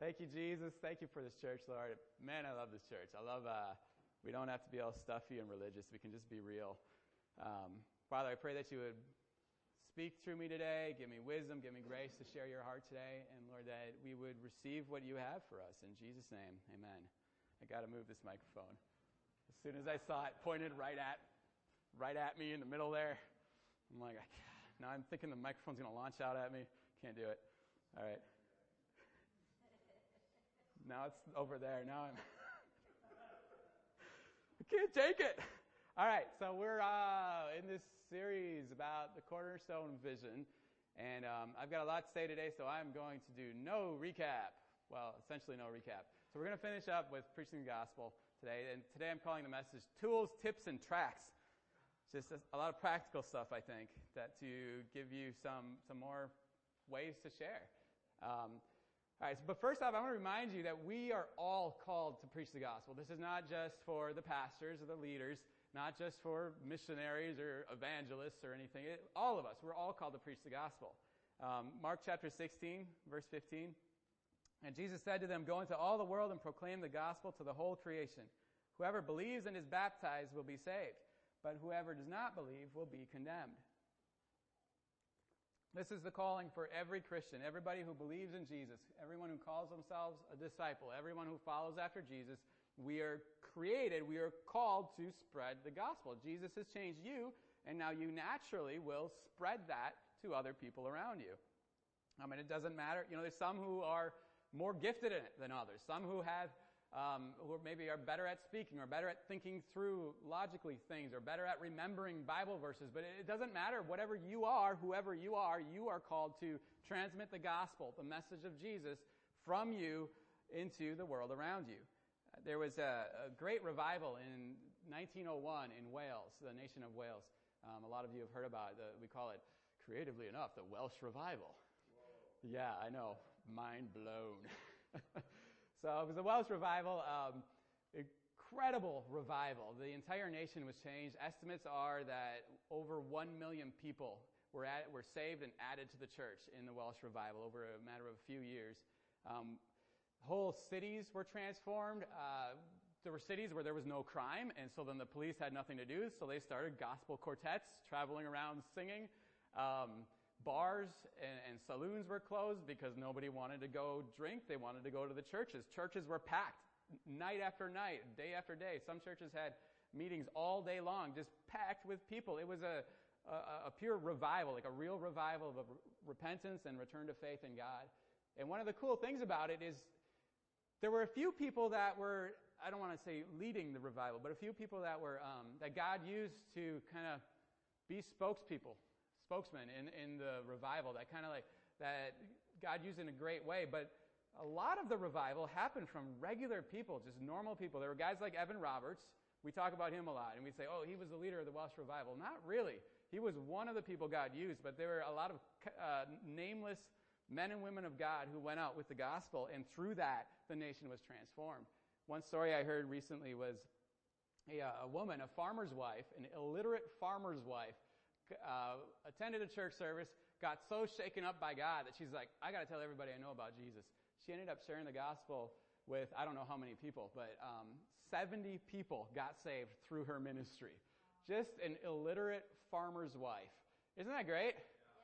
Thank you, Jesus. Thank you for this church, Lord. Man, I love this church. I love, we don't have to be all stuffy and religious. We can just be real. Father, I pray that you would speak through me today, give me wisdom, give me grace to share your heart today, and Lord, that we would receive what you have for us. In Jesus' name, amen. I got to move this microphone. As soon as I saw it pointed right at me in the middle there, I'm like, now I'm thinking the microphone's going to launch out at me. Can't do it. All right. Now it's over there. Now I can't take it. All right, so we're in this series about the Cornerstone Vision, and I've got a lot to say today, so I'm going to do no recap. Well, essentially no recap. So we're going to finish up with preaching the gospel today, and today I'm calling the message Tools, Tips, and Tracks. Just a lot of practical stuff, I think, that to give you some more ways to share. All right, but first off, I want to remind you that we are all called to preach the gospel. This is not just for the pastors or the leaders, not just for missionaries or evangelists or anything. All of us, we're all called to preach the gospel. Mark chapter 16, verse 15. And Jesus said to them, "Go into all the world and proclaim the gospel to the whole creation. Whoever believes and is baptized will be saved, but whoever does not believe will be condemned." This is the calling for every Christian, everybody who believes in Jesus, everyone who calls themselves a disciple, everyone who follows after Jesus. We are called to spread the gospel. Jesus has changed you, and now you naturally will spread that to other people around you. It doesn't matter. There's some who are more gifted in it than others. Some who have who maybe are better at speaking or better at thinking through logically things or better at remembering Bible verses. But it doesn't matter. Whatever you are, whoever you are called to transmit the gospel, the message of Jesus, from you into the world around you. There was a great revival in 1901 in Wales, the nation of Wales. A lot of you have heard about it. We call it, creatively enough, the Welsh Revival. Whoa. Yeah, I know. Mind blown. So it was a Welsh revival, incredible revival. The entire nation was changed. Estimates are that over 1 million people were saved and added to the church in the Welsh revival over a matter of a few years. Whole cities were transformed. There were cities where there was no crime, and so then the police had nothing to do, so they started gospel quartets traveling around singing. Bars and saloons were closed because nobody wanted to go drink. They wanted to go to the churches. Churches were packed night after night, day after day. Some churches had meetings all day long, just packed with people. It was a pure revival, like a real revival of repentance and return to faith in God. And one of the cool things about it is there were a few people that were, I don't want to say leading the revival, but a few people that were that God used to kind of be spokesmen in the revival, that God used in a great way. But a lot of the revival happened from regular people, just normal people. There were guys like Evan Roberts. We talk about him a lot, and we say, oh, he was the leader of the Welsh revival. Not really. He was one of the people God used, but there were a lot of nameless men and women of God who went out with the gospel, and through that, the nation was transformed. One story I heard recently was a woman, a farmer's wife, an illiterate farmer's wife, attended a church service, got so shaken up by God that she's like, I got to tell everybody I know about Jesus. She ended up sharing the gospel with, I don't know how many people, but 70 people got saved through her ministry. Just an illiterate farmer's wife. Isn't that great?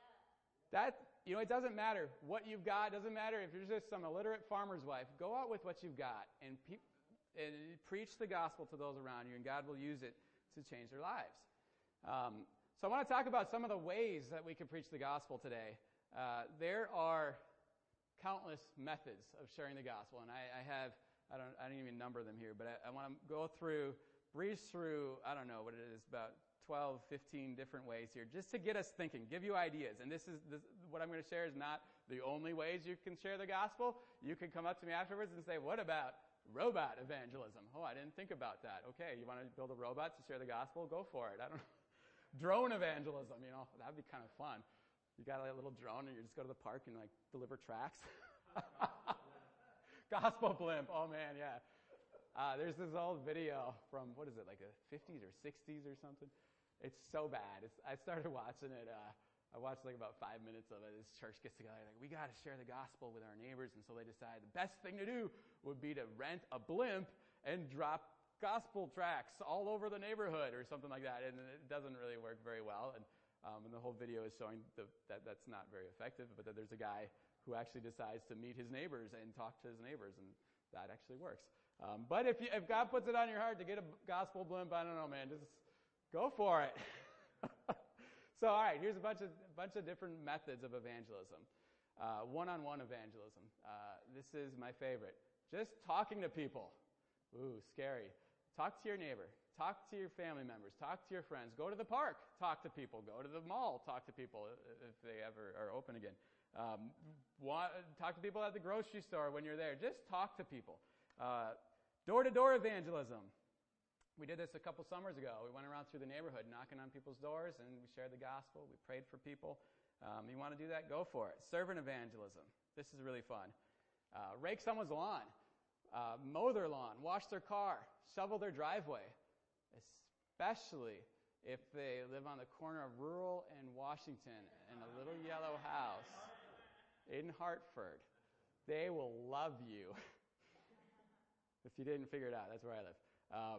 Yeah. It doesn't matter what you've got. It doesn't matter if you're just some illiterate farmer's wife. Go out with what you've got and preach the gospel to those around you, and God will use it to change their lives. So I want to talk about some of the ways that we can preach the gospel today. There are countless methods of sharing the gospel, and I don't even number them here, but I want to breeze through, I don't know what it is, about 12, 15 different ways here, just to get us thinking, give you ideas. And this what I'm going to share is not the only ways you can share the gospel. You can come up to me afterwards and say, what about robot evangelism? Oh, I didn't think about that. Okay, you want to build a robot to share the gospel? Go for it. I don't know. Drone evangelism, that'd be kind of fun. You got a little drone and you just go to the park and deliver tracts. Gospel blimp. Oh man, yeah. There's this old video from, the 50s or 60s or something. It's so bad. I started watching it I watched like about 5 minutes of it. This church gets together, like, we got to share the gospel with our neighbors. And so they decide the best thing to do would be to rent a blimp and drop gospel tracts all over the neighborhood or something like that. And it doesn't really work very well. And the whole video is showing that that's not very effective, but that there's a guy who actually decides to meet his neighbors and talk to his neighbors, and that actually works. But if God puts it on your heart to get a gospel blimp, I don't know, man, just go for it. So, all right, here's a bunch of different methods of evangelism. One-on-one evangelism. This is my favorite. Just talking to people. Ooh, scary. Talk to your neighbor. Talk to your family members. Talk to your friends. Go to the park. Talk to people. Go to the mall. Talk to people if they ever are open again. Talk to people at the grocery store when you're there. Just talk to people. Door-to-door evangelism. We did this a couple summers ago. We went around through the neighborhood knocking on people's doors, and we shared the gospel. We prayed for people. You want to do that? Go for it. Servant evangelism. This is really fun. Rake someone's lawn. Mow their lawn. Wash their car. Shovel their driveway. Especially if they live on the corner of Rural and Washington in a little yellow house in Hartford. They will love you. If you didn't figure it out, that's where I live.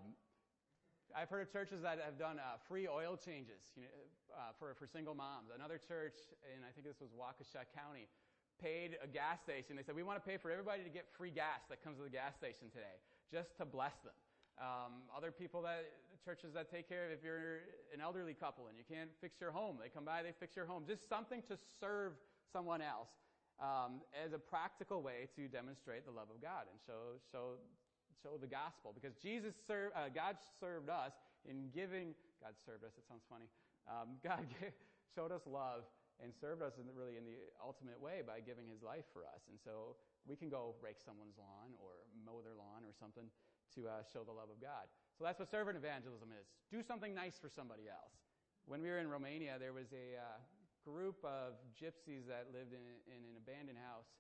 I've heard of churches that have done free oil changes for single moms. Another church, and I think this was Waukesha County, paid a gas station. They said, we want to pay for everybody to get free gas that comes to the gas station today, just to bless them. Other churches that take care of, if you're an elderly couple and you can't fix your home, they come by, they fix your home. Just something to serve someone else as a practical way to demonstrate the love of God and show the gospel, because God served us in giving. God served us. It sounds funny. God showed us love and served us in the ultimate way by giving His life for us. And so we can go rake someone's lawn or mow their lawn or something to show the love of God. So that's what servant evangelism is. Do something nice for somebody else. When we were in Romania, there was a group of gypsies that lived in an abandoned house.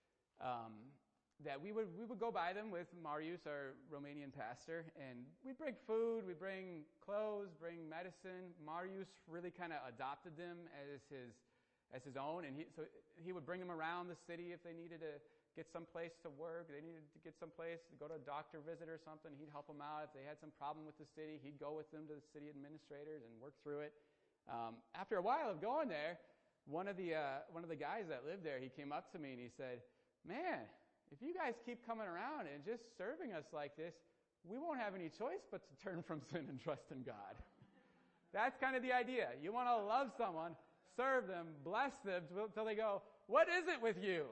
That we would go by them with Marius, our Romanian pastor, and we'd bring food, we'd bring clothes, bring medicine. Marius really kind of adopted them as his own, and he would bring them around the city if they needed to get some place to work, they needed to get some place to go to a doctor visit or something. He'd help them out. If they had some problem with the city, he'd go with them to the city administrators and work through it. After a while of going there, one of the guys that lived there, he came up to me and he said, "Man, if you guys keep coming around and just serving us like this, we won't have any choice but to turn from sin and trust in God." That's kind of the idea. You want to love someone, serve them, bless them till they go, "What is it with you?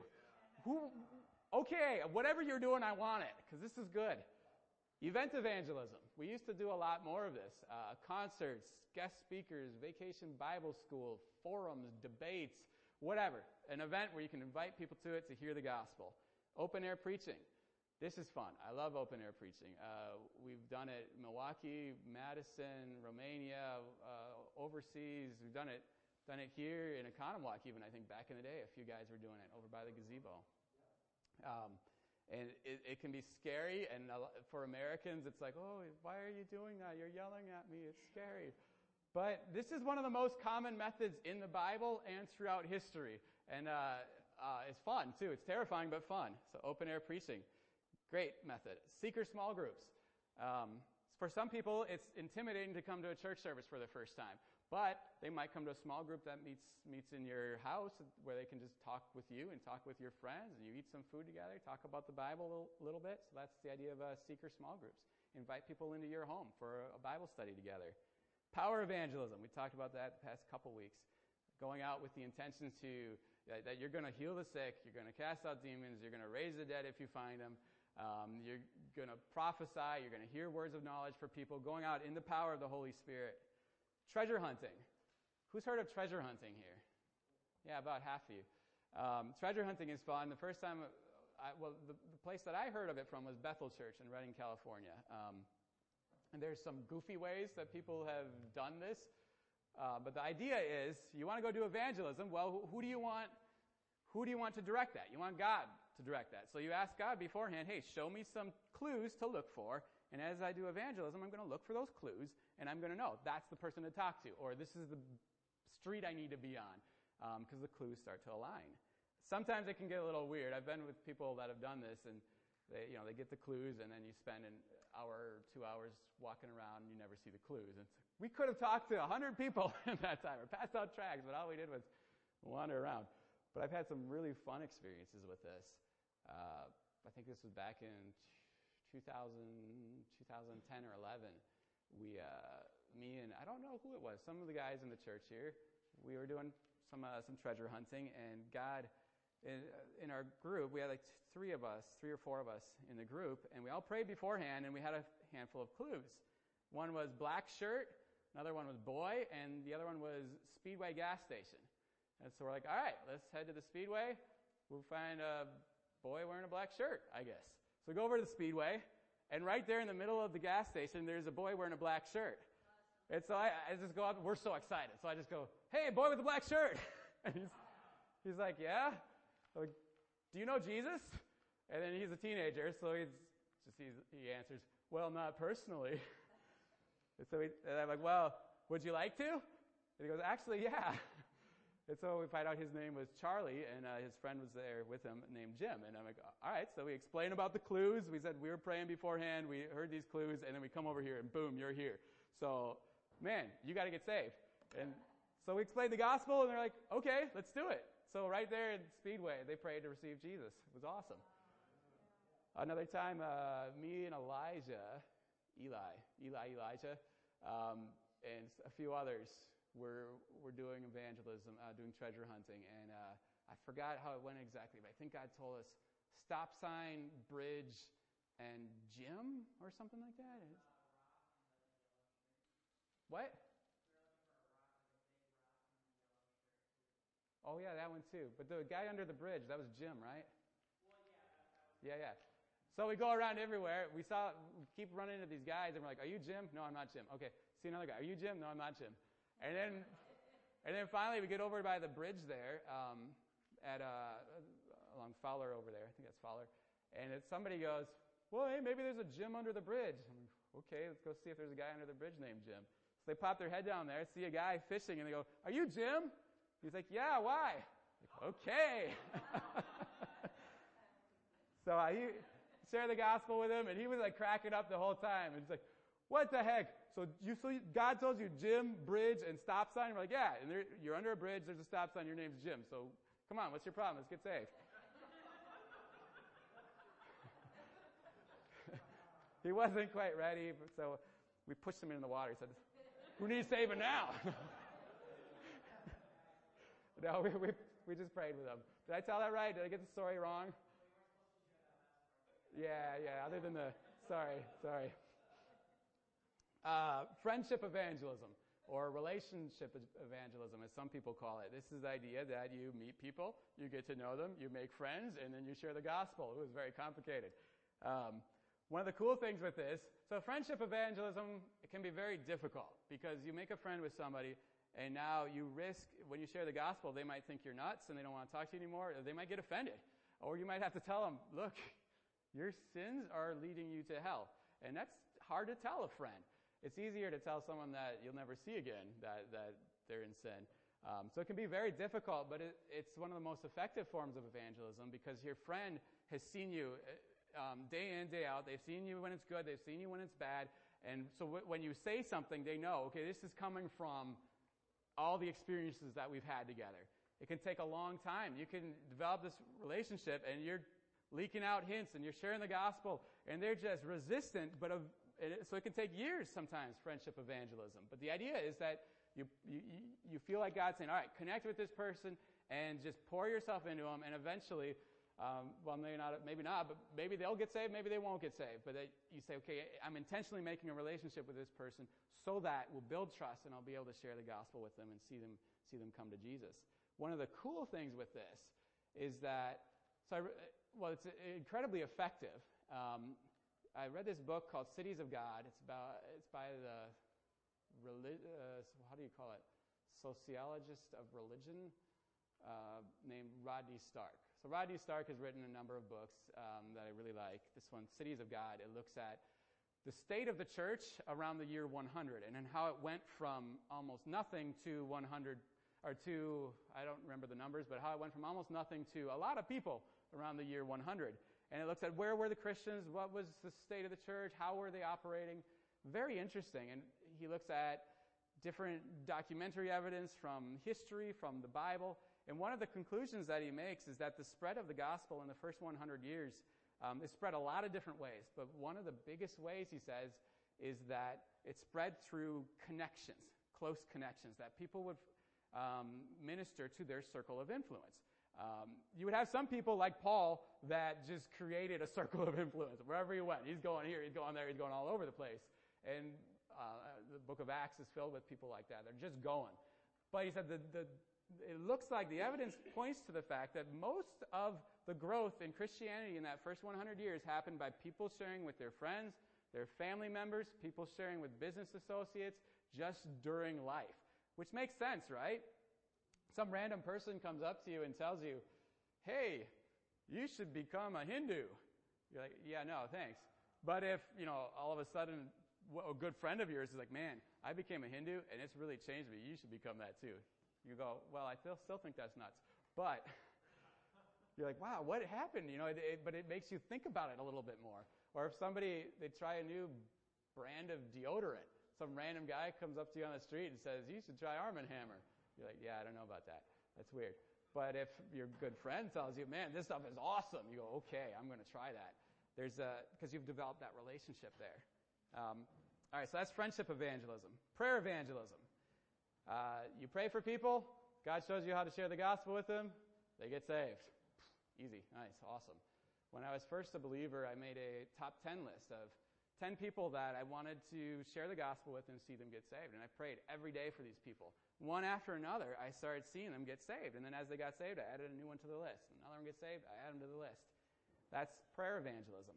Okay, whatever you're doing, I want it, because this is good." Event evangelism. We used to do a lot more of this. Concerts, guest speakers, vacation Bible school, forums, debates, whatever. An event where you can invite people to it to hear the gospel. Open air preaching. This is fun. I love open air preaching. We've done it in Milwaukee, Madison, Romania, overseas. We've done it here in Economwalk even, I think, back in the day. A few guys were doing it over by the gazebo. And it can be scary, and for Americans, it's like, "Oh, why are you doing that? You're yelling at me. It's scary." But this is one of the most common methods in the Bible and throughout history. And it's fun, too. It's terrifying, but fun. So open air preaching. Great method. Seeker small groups. For some people, it's intimidating to come to a church service for the first time. But they might come to a small group that meets in your house where they can just talk with you and talk with your friends, and you eat some food together, talk about the Bible a little bit. So that's the idea of seeker small groups. Invite people into your home for a Bible study together. Power evangelism. We talked about that the past couple weeks. Going out with the intention that you're going to heal the sick, you're going to cast out demons, you're going to raise the dead if you find them, you're going to prophesy, you're going to hear words of knowledge for people, going out in the power of the Holy Spirit. Treasure hunting. Who's heard of treasure hunting here? Yeah, about half of you. Treasure hunting is fun. The first time, the place that I heard of it from was Bethel Church in Redding, California. And there's some goofy ways that people have done this. But the idea is, you want to go do evangelism. Well, who do you want to direct that? You want God to direct that. So you ask God beforehand, "Hey, show me some clues to look for. And as I do evangelism, I'm going to look for those clues, and I'm going to know that's the person to talk to, or this is the street I need to be on. because the clues start to align. Sometimes it can get a little weird. I've been with people that have done this, and they get the clues, and then you spend an hour or 2 hours walking around, and you never see the clues. And we could have talked to 100 people in that time or passed out tracts, but all we did was wander around. But I've had some really fun experiences with this. I think this was back in 2010 or 11. Me and I don't know who it was, some of the guys in the church here, we were doing some treasure hunting, and God, in our group, we had like 3 or 4 of us in the group, and we all prayed beforehand, and we had a handful of clues. One was black shirt, another one was boy, and the other one was Speedway gas station. And so we're like, all right, let's head to the Speedway. We'll find a boy wearing a black shirt, I guess. So we go over to the Speedway, and right there in the middle of the gas station, there's a boy wearing a black shirt. And so I just go up, and we're so excited. So I just go, hey, boy with the black shirt. And he's like, yeah? I'm like, do you know Jesus? And then he's a teenager, so he answers, well, not personally. And I'm like, well, would you like to? And he goes, actually, yeah. And so we find out his name was Charlie, and his friend was there with him named Jim. And I'm like, all right. So we explain about the clues. We said we were praying beforehand. We heard these clues, and then we come over here, and boom, you're here. So, man, you got to get saved. And so we explained the gospel, and they're like, okay, let's do it. So right there at Speedway, they prayed to receive Jesus. It was awesome. Another time, me and Elijah, and a few others, we're doing evangelism, doing treasure hunting, and I forgot how it went exactly, but I think God told us stop sign, bridge, and gym or something like that. What? Oh yeah, that one too. But the guy under the bridge, that was Jim, right? Well, yeah. So we go around everywhere. We keep running into these guys, and we're like, "Are you Jim?" "No, I'm not Jim." "Okay." See another guy. "Are you Jim?" "No, I'm not Jim." And then finally we get over by the bridge there, along Fowler over there. I think that's Fowler. And somebody goes, "Well, hey, maybe there's a Jim under the bridge." I'm like, "Okay, let's go see if there's a guy under the bridge named Jim." So they pop their head down there, see a guy fishing, and they go, "Are you Jim?" He's like, "Yeah, why?" Like, okay. So I share the gospel with him, and he was like cracking up the whole time. And he's like, "What the heck? So God told you Jim, bridge, and stop sign?" We're like, "Yeah, and you're under a bridge, there's a stop sign, your name's Jim. So come on, what's your problem? Let's get saved." He wasn't quite ready, so we pushed him into the water. He said, "Who needs saving now?" No, we just prayed with him. Did I tell that right? Did I get the story wrong? Yeah, other than sorry. Friendship evangelism, or relationship evangelism, as some people call it. This is the idea that you meet people, you get to know them, you make friends, and then you share the gospel. It was very complicated. One of the cool things with this, so friendship evangelism, it can be very difficult because you make a friend with somebody, and now you risk, when you share the gospel, they might think you're nuts and they don't want to talk to you anymore, or they might get offended. Or you might have to tell them, look, your sins are leading you to hell. And that's hard to tell a friend. It's easier to tell someone that you'll never see again that they're in sin. So it can be very difficult, but it's one of the most effective forms of evangelism because your friend has seen you day in, day out. They've seen you when it's good. They've seen you when it's bad. And so when you say something, they know, okay, this is coming from all the experiences that we've had together. It can take a long time. You can develop this relationship, and you're leaking out hints, and you're sharing the gospel, and they're just resistant, so it can take years sometimes, friendship evangelism. But the idea is that you feel like God's saying, all right, connect with this person, and just pour yourself into them, and eventually, maybe not, but maybe they'll get saved, maybe they won't get saved. But you say, okay, I'm intentionally making a relationship with this person so that we'll build trust, and I'll be able to share the gospel with them and see them come to Jesus. One of the cool things with this is that, it's incredibly effective. I read this book called Cities of God. It's by the how do you call it? Sociologist of religion named Rodney Stark. So Rodney Stark has written a number of books that I really like. This one, Cities of God, it looks at the state of the church around the year 100 and then how it went from almost nothing to 100 I don't remember the numbers, but how it went from almost nothing to a lot of people around the year 100. And it looks at where were the Christians, what was the state of the church, how were they operating. Very interesting. And he looks at different documentary evidence from history, from the Bible. And one of the conclusions that he makes is that the spread of the gospel in the first 100 years is spread a lot of different ways. But one of the biggest ways, he says, is that it spread through connections, close connections, that people would minister to their circle of influence. You would have some people like Paul that just created a circle of influence. Wherever he went, he's going here, he's going there, he's going all over the place. And the book of Acts is filled with people like that. They're just going. But he said it looks like the evidence points to the fact that most of the growth in Christianity in that first 100 years happened by people sharing with their friends, their family members, people sharing with business associates just during life. Which makes sense, right? Some random person comes up to you and tells you, hey, you should become a Hindu. You're like, yeah, no, thanks. But if, all of a sudden a good friend of yours is like, man, I became a Hindu and it's really changed me. You should become that too. You go, well, I still think that's nuts. But you're like, wow, what happened? But it makes you think about it a little bit more. Or if they try a new brand of deodorant. Some random guy comes up to you on the street and says, you should try Arm & Hammer. You're like, yeah, I don't know about that. That's weird. But if your good friend tells you, man, this stuff is awesome, you go, okay, I'm going to try that. Because you've developed that relationship there. All right, so that's friendship evangelism. Prayer evangelism. You pray for people. God shows you how to share the gospel with them. They get saved. Easy, nice, awesome. When I was first a believer, I made a top 10 list of 10 people that I wanted to share the gospel with and see them get saved. And I prayed every day for these people. One after another, I started seeing them get saved. And then as they got saved, I added a new one to the list. Another one gets saved, I add them to the list. That's prayer evangelism.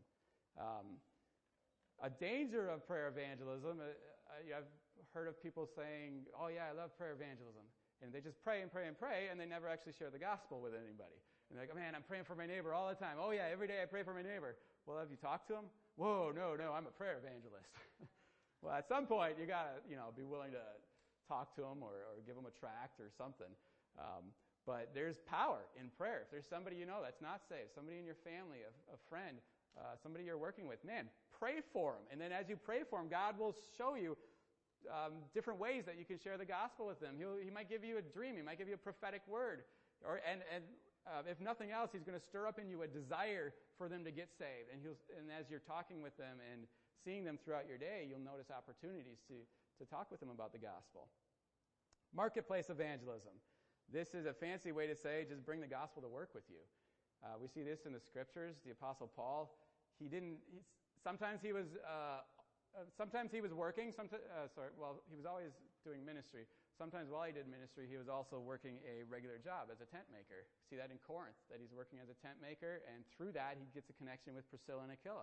A danger of prayer evangelism, I've heard of people saying, oh yeah, I love prayer evangelism. And they just pray and pray and pray, and they never actually share the gospel with anybody. And they're like, oh, man, I'm praying for my neighbor all the time. Oh yeah, every day I pray for my neighbor. Well, have you talked to him? Whoa, no, I'm a prayer evangelist. Well, at some point, you got to, be willing to talk to them or give them a tract or something. But there's power in prayer. If there's somebody that's not saved, somebody in your family, a friend, somebody you're working with, man, pray for them. And then as you pray for them, God will show you different ways that you can share the gospel with them. He might give you a dream. He might give you a prophetic word. And if nothing else, he's going to stir up in you a desire for them to get saved. And as you're talking with them and seeing them throughout your day, you'll notice opportunities to talk with them about the gospel. Marketplace evangelism. This is a fancy way to say just bring the gospel to work with you. We see this in the scriptures. The Apostle Paul, sometimes he was working. He was always doing ministry. Sometimes while he did ministry, he was also working a regular job as a tent maker. See that in Corinth, that he's working as a tent maker, and through that, he gets a connection with Priscilla and Aquila,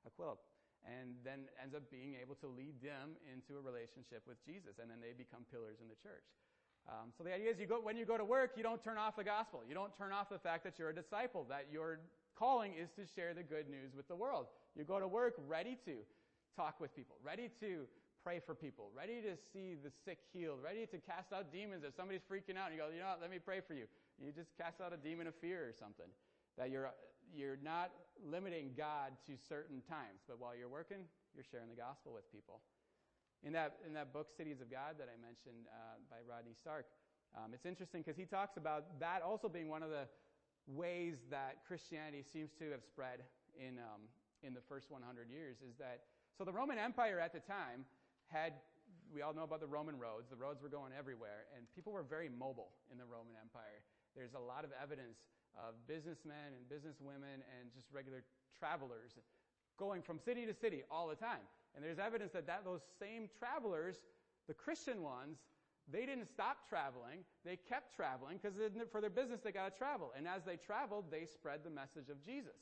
and then ends up being able to lead them into a relationship with Jesus, and then they become pillars in the church. So the idea is when you go to work, you don't turn off the gospel. You don't turn off the fact that you're a disciple, that your calling is to share the good news with the world. You go to work ready to talk with people, ready to pray for people, ready to see the sick healed, ready to cast out demons. If somebody's freaking out, and you go, let me pray for you. You just cast out a demon of fear or something. That you're not limiting God to certain times, but while you're working, you're sharing the gospel with people. In that book, Cities of God, that I mentioned by Rodney Stark, it's interesting because he talks about that also being one of the ways that Christianity seems to have spread in the first 100 years. Is that so? The Roman Empire at the time we all know about the Roman roads. The roads were going everywhere, and people were very mobile in the Roman Empire. There's a lot of evidence of businessmen and businesswomen and just regular travelers going from city to city all the time. And there's evidence that those same travelers, the Christian ones, they didn't stop traveling. They kept traveling because for their business they got to travel. And as they traveled, they spread the message of Jesus.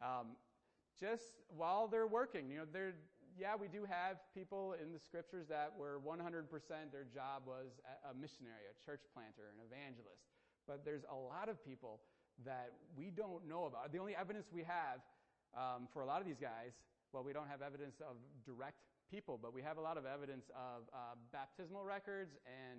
Just while they're working, we do have people in the scriptures that were 100% their job was a missionary, a church planter, an evangelist. But there's a lot of people that we don't know about. The only evidence we have for a lot of these guys, we don't have evidence of direct people, but we have a lot of evidence of baptismal records and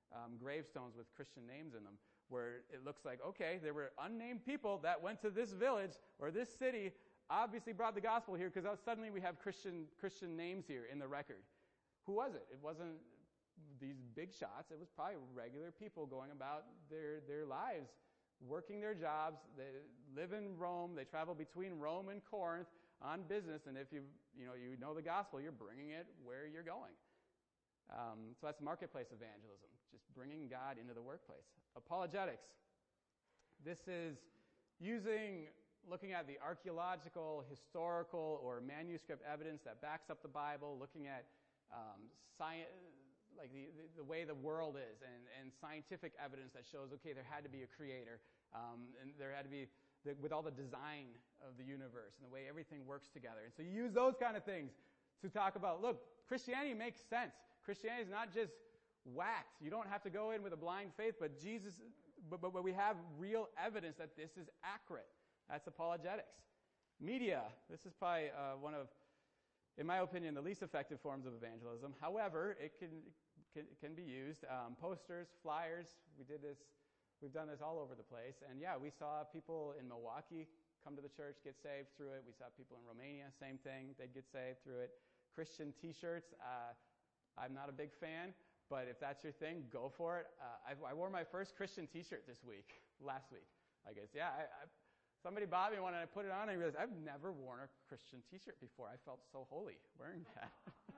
gravestones with Christian names in them, where it looks like, okay, there were unnamed people that went to this village or this city, obviously brought the gospel here, because suddenly we have Christian names here in the record. Who was it? It wasn't these big shots. It was probably regular people going about their lives, working their jobs. They live in Rome. They travel between Rome and Corinth on business, and if you know the gospel, you're bringing it where you're going. So that's marketplace evangelism, just bringing God into the workplace. Apologetics. This is looking at the archaeological, historical, or manuscript evidence that backs up the Bible, looking at science, like the way the world is, and scientific evidence that shows, okay, there had to be a creator, and there had to be, with all the design of the universe and the way everything works together. And so you use those kind of things to talk about, look, Christianity makes sense. Christianity is not just whacked. You don't have to go in with a blind faith, but we have real evidence that this is accurate. That's apologetics. Media. This is probably one of, in my opinion, the least effective forms of evangelism. However, it can be used. Posters, flyers. We've done this all over the place. And yeah, we saw people in Milwaukee come to the church, get saved through it. We saw people in Romania, same thing. They'd get saved through it. Christian t-shirts. I'm not a big fan, but if that's your thing, go for it. I wore my first Christian t-shirt last week, I guess. Yeah, somebody bought me one and I put it on and I realized I've never worn a Christian t-shirt before. I felt so holy wearing that.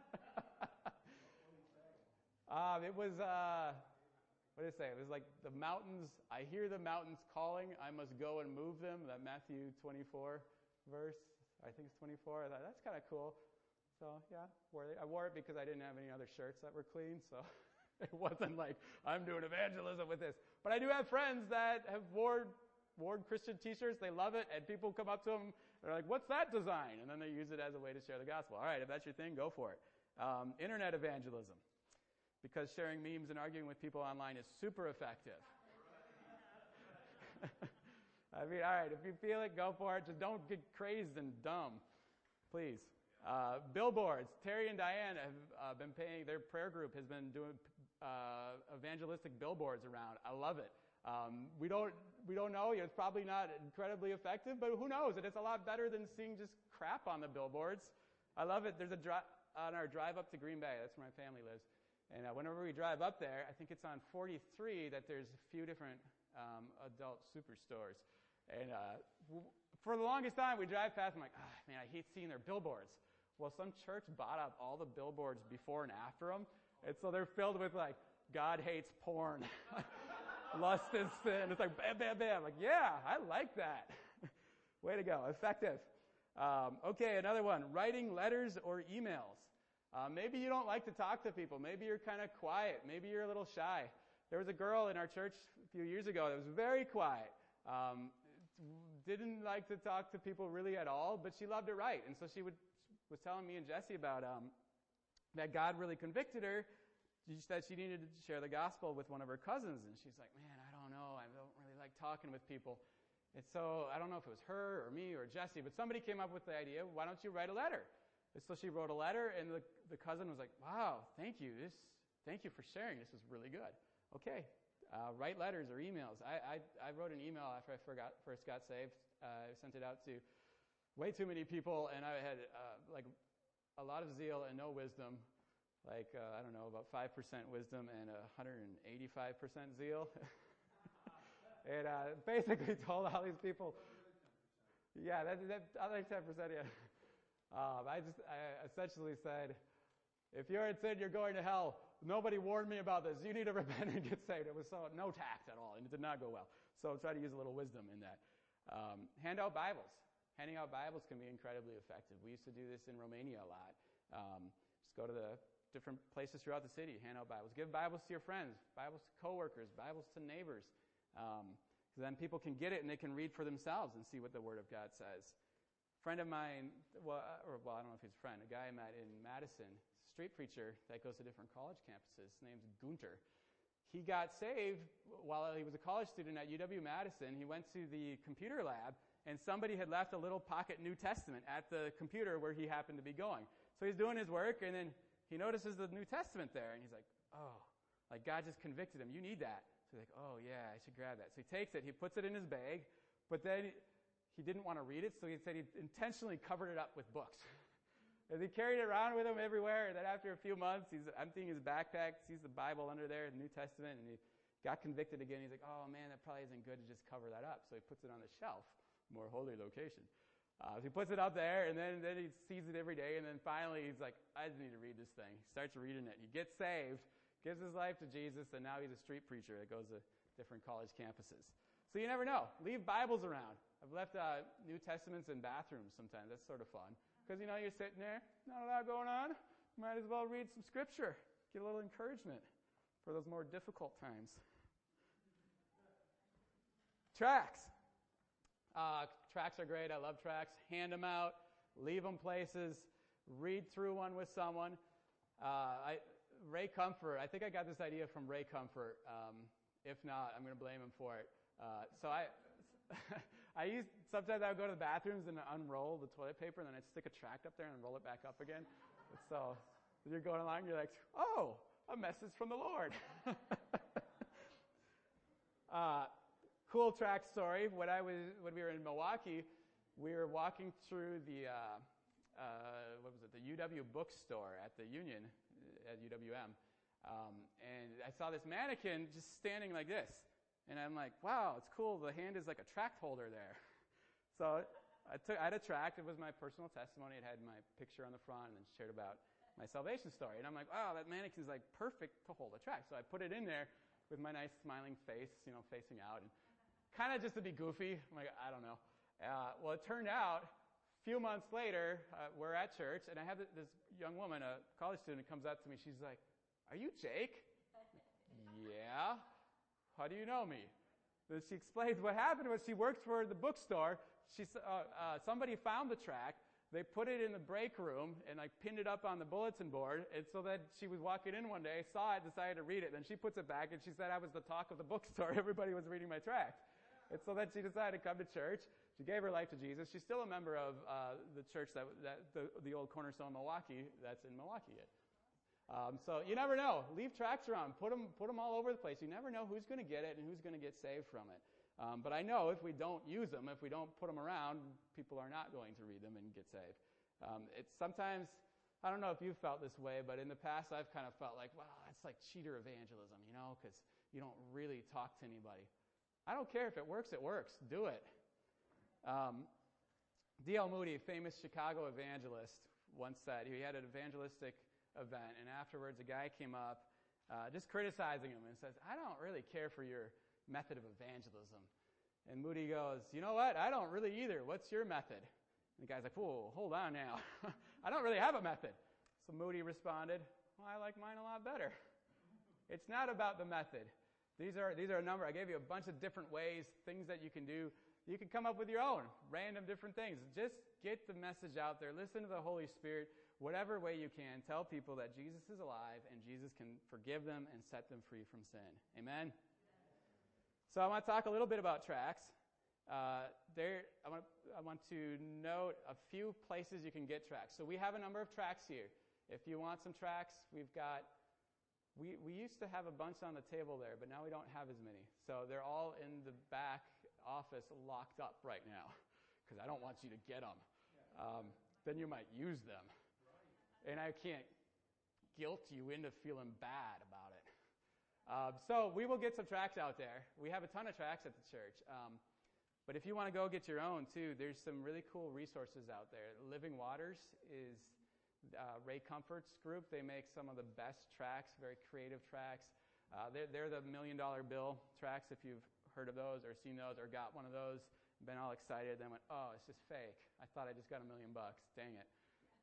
It was, what did it say? It was like the mountains, I hear the mountains calling, I must go and move them. That Matthew 24 verse, I think it's 24. I thought, that's kind of cool. So, yeah, I wore it because I didn't have any other shirts that were clean, so it wasn't like I'm doing evangelism with this. But I do have friends that have worn Christian t-shirts. They love it, and people come up to them, they're like, what's that design? And then they use it as a way to share the gospel. All right, if that's your thing, go for it. Internet evangelism, because sharing memes and arguing with people online is super effective. I mean, all right, if you feel it, go for it. Just don't get crazed and dumb, please. Billboards. Terry and Diane have been paying, their prayer group has been doing evangelistic billboards around. I love it. We don't know. It's probably not incredibly effective, but who knows? And it's a lot better than seeing just crap on the billboards. I love it. There's on our drive up to Green Bay. That's where my family lives. And whenever we drive up there, I think it's on 43 that there's a few different adult superstores. And for the longest time, we drive past, I'm like, man, I hate seeing their billboards. Well, some church bought up all the billboards before and after them, and so they're filled with, like, God hates porn, lust and sin. It's like, bam, bam, bam. Like, yeah, I like that. Way to go. Effective. Okay, another one. Writing letters or emails. Maybe you don't like to talk to people. Maybe you're kind of quiet. Maybe you're a little shy. There was a girl in our church a few years ago that was very quiet. Didn't like to talk to people really at all, but she loved to write. And so she was telling me and Jesse about that God really convicted her. She said she needed to share the gospel with one of her cousins. And she's like, man, I don't know. I don't really like talking with people. And so I don't know if it was her or me or Jesse, but somebody came up with the idea, why don't you write a letter? And so she wrote a letter, and the cousin was like, wow, thank you. Thank you for sharing. This is really good. Okay. Write letters or emails. I wrote an email after I first got saved. I sent it out to way too many people, and I had like a lot of zeal and no wisdom. Like, I don't know, about 5% wisdom and 185% zeal. And basically told all these people, yeah, that other 10%, yeah. I essentially said, if you're in sin, you're going to hell. Nobody warned me about this. You need to repent and get saved. It was no tact at all, and it did not go well. So try to use a little wisdom in that. Hand out Bibles. Handing out Bibles can be incredibly effective. We used to do this in Romania a lot. Just go to the different places throughout the city, hand out Bibles. Give Bibles to your friends, Bibles to coworkers, Bibles to neighbors. So then people can get it and they can read for themselves and see what the Word of God says. A friend of mine, well, I don't know if he's a friend, a guy I met in Madison, street preacher that goes to different college campuses. His name's Gunter. He got saved while he was a college student at UW-Madison. He went to the computer lab, and somebody had left a little pocket New Testament at the computer where he happened to be going. So he's doing his work, and then he notices the New Testament there, and he's like, oh, Like, God just convicted him. You need that. So he's like, oh, yeah, I should grab that. So he takes it. He puts it in his bag. But then he didn't want to read it, so he said he intentionally covered it up with books. And he carried it around with him everywhere. And then after a few months, he's emptying his backpack, sees the Bible under there, the New Testament, and he got convicted again. He's like, oh, man, that probably isn't good to just cover that up. So he puts it on the shelf, more holy location. So he puts it up there, and then he sees it every day. And then finally, he's like, I just need to read this thing. He starts reading it. He gets saved, gives his life to Jesus, and now he's a street preacher that goes to different college campuses. So you never know. Leave Bibles around. I've left New Testaments in bathrooms sometimes. That's sort of fun. Because, you're sitting there, not a lot going on. Might as well read some scripture. Get a little encouragement for those more difficult times. Tracts. Tracts are great. I love tracts. Hand them out. Leave them places. Read through one with someone. Ray Comfort. I think I got this idea from Ray Comfort. If not, I'm going to blame him for it. Sometimes I would go to the bathrooms and unroll the toilet paper, and then I'd stick a tract up there and roll it back up again. So you're going along, you're like, oh, a message from the Lord. Cool tract story. When we were in Milwaukee, we were walking through the UW bookstore at the Union at UWM, and I saw this mannequin just standing like this, and I'm like, wow, it's cool. The hand is like a tract holder there. So I had a tract. It was my personal testimony. It had my picture on the front and then shared about my salvation story. And I'm like, wow, that mannequin's like perfect to hold a tract. So I put it in there with my nice smiling face, facing out, and kind of just to be goofy. I'm like, I don't know. Well, it turned out, a few months later, we're at church, and I have this young woman, a college student, comes up to me. She's like, are you Jake? Yeah. How do you know me? Then she explains what happened was she works for the bookstore. Somebody found the tract. They put it in the break room and pinned it up on the bulletin board. And so that she was walking in one day, saw it, decided to read it. Then she puts it back, and she said, I was the talk of the bookstore. Everybody was reading my tract. And so then she decided to come to church. She gave her life to Jesus. She's still a member of the church the old Cornerstone Milwaukee that's in Milwaukee yet. So you never know. Leave tracts around. Put them all over the place. You never know who's going to get it and who's going to get saved from it. But I know if we don't use them, if we don't put them around, people are not going to read them and get saved. It's sometimes, I don't know if you've felt this way, but in the past I've kind of felt like, wow, that's like cheater evangelism, because you don't really talk to anybody. I don't care if it works, do it. D.L. Moody, famous Chicago evangelist, once said, he had an evangelistic event, and afterwards a guy came up just criticizing him and says, I don't really care for your method of evangelism. And Moody goes, you know what? I don't really either. What's your method? And the guy's like, whoa, hold on now. I don't really have a method. So Moody responded, well, I like mine a lot better. It's not about the method. These are a number. I gave you a bunch of different ways, things that you can do. You can come up with your own, random different things. Just get the message out there. Listen to the Holy Spirit. Whatever way you can, tell people that Jesus is alive and Jesus can forgive them and set them free from sin. Amen? So I want to talk a little bit about tracts. I want to note a few places you can get tracts. So we have a number of tracts here. If you want some tracts, we've got... We used to have a bunch on the table there, but now we don't have as many. So they're all in the back office locked up right now because I don't want you to get them. Then you might use them. And I can't guilt you into feeling bad about it. So we will get some tracts out there. We have a ton of tracts at the church. But if you want to go get your own too, there's some really cool resources out there. Living Waters is Ray Comfort's group. They make some of the best tracts, very creative tracts. They're the $1 Million Bill tracts, if you've heard of those or seen those or got one of those, been all excited, then went, oh, it's just fake. I thought I just got $1 million. Dang it.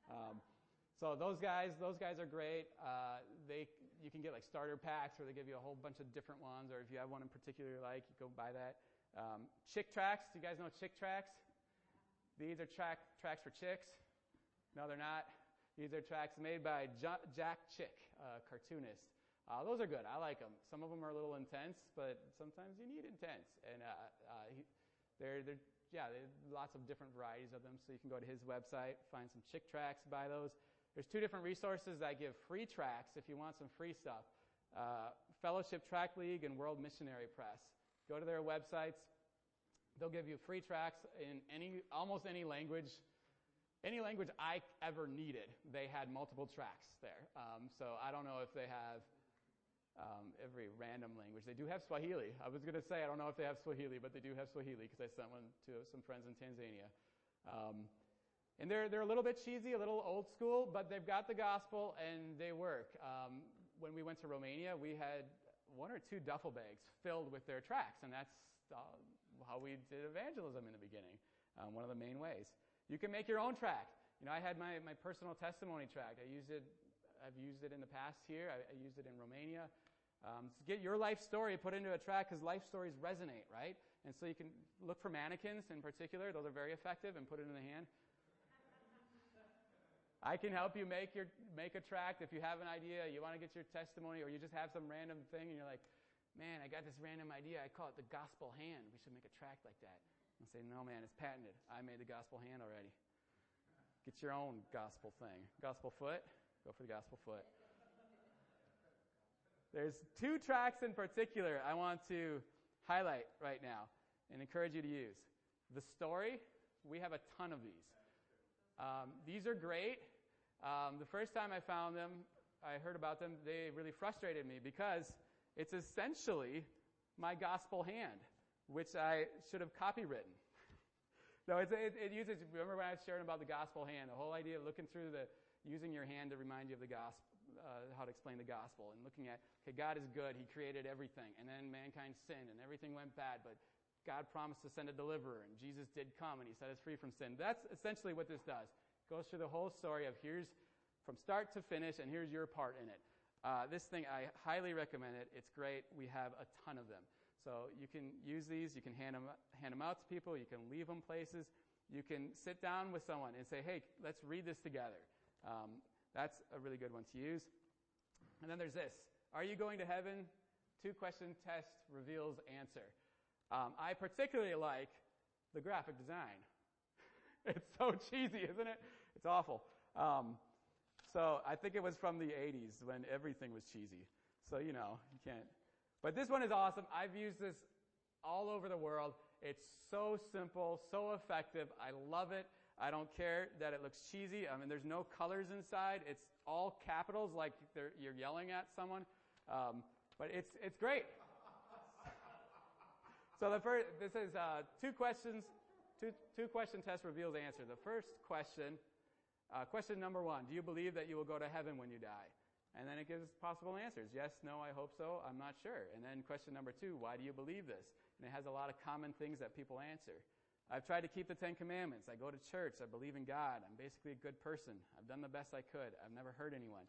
So those guys are great. You can get like starter packs where they give you a whole bunch of different ones, or if you have one in particular you like, you go buy that. Chick tracts. Do you guys know Chick tracts? These are tracts for chicks. No, they're not. These are tracts made by Jack Chick, a cartoonist. Those are good. I like them. Some of them are a little intense, but sometimes you need intense. And there's lots of different varieties of them, so you can go to his website, find some Chick tracts, buy those. There's two different resources that give free tracts if you want some free stuff. Fellowship Tract League and World Missionary Press. Go to their websites. They'll give you free tracts in almost any language. Any language I ever needed, they had multiple tracts there. So I don't know if they have every random language. They do have Swahili. I was going to say I don't know if they have Swahili, but they do have Swahili because I sent one to some friends in Tanzania. And they're a little bit cheesy, a little old school, but they've got the gospel and they work. When we went to Romania, we had 1 or 2 duffel bags filled with their tracts, and that's how we did evangelism in the beginning, one of the main ways. You can make your own tract. I had my personal testimony tract. I've used it in the past here. I used it in Romania. Get your life story put into a tract because life stories resonate, right? And so you can look for mannequins in particular. Those are very effective, and put it in the hand. I can help you make a tract if you have an idea, you want to get your testimony, or you just have some random thing and you're like, man, I got this random idea. I call it the gospel hand. We should make a tract like that. And say, no, man, it's patented. I made the gospel hand already. Get your own gospel thing. Gospel foot? Go for the gospel foot. There's 2 tracts in particular I want to highlight right now and encourage you to use. The story, we have a ton of these. These are great. The first time I found them, I heard about them, they really frustrated me because it's essentially my gospel hand, which I should have copywritten. No, it uses, remember when I was sharing about the gospel hand, the whole idea of looking through using your hand to remind you of the gospel, how to explain the gospel, and looking at, okay, God is good, He created everything, and then mankind sinned, and everything went bad, but God promised to send a deliverer, and Jesus did come, and He set us free from sin. That's essentially what this does. It goes through the whole story of here's from start to finish, and here's your part in it. This thing, I highly recommend it. It's great. We have a ton of them. So you can use these. You can hand them out to people. You can leave them places. You can sit down with someone and say, hey, let's read this together. That's a really good one to use. And then there's this. Are you going to heaven? 2-question test reveals answer. I particularly like the graphic design. It's so cheesy, isn't it? It's awful. So I think it was from the 80s when everything was cheesy. So, you can't. But this one is awesome. I've used this all over the world. It's so simple, so effective. I love it. I don't care that it looks cheesy. I mean, there's no colors inside. It's all capitals like you're yelling at someone. But it's great. So this is 2 questions. 2-question test reveals answer. The first question, question number 1, do you believe that you will go to heaven when you die? And then it gives possible answers. Yes, no, I hope so, I'm not sure. And then question number 2, why do you believe this? And it has a lot of common things that people answer. I've tried to keep the 10 Commandments. I go to church. I believe in God. I'm basically a good person. I've done the best I could. I've never hurt anyone.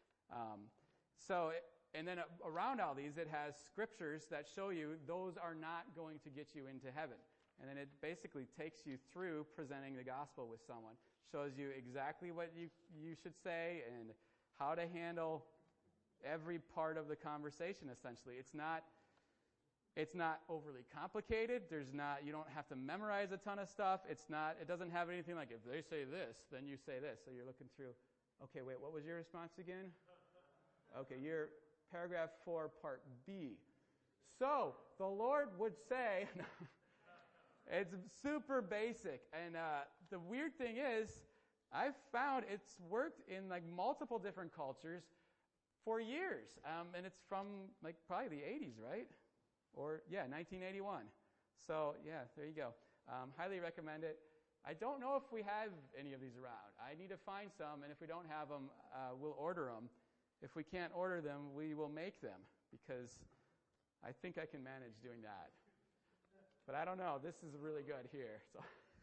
And then around all these, it has scriptures that show you those are not going to get you into heaven. And then it basically takes you through presenting the gospel with someone, shows you exactly what you should say and how to handle every part of the conversation, essentially. It's not overly complicated. You don't have to memorize a ton of stuff. It doesn't have anything like, if they say this, then you say this. So you're looking through, okay, wait, what was your response again? Okay, your paragraph 4, part B. So, the Lord would say, it's super basic. And the weird thing is, I've found it's worked in multiple different cultures for years. And it's from probably the 80s, right? Or, 1981. So, there you go. Highly recommend it. I don't know if we have any of these around. I need to find some, and if we don't have them, we'll order them. If we can't order them, we will make them, because I think I can manage doing that. But I don't know. This is really good here. So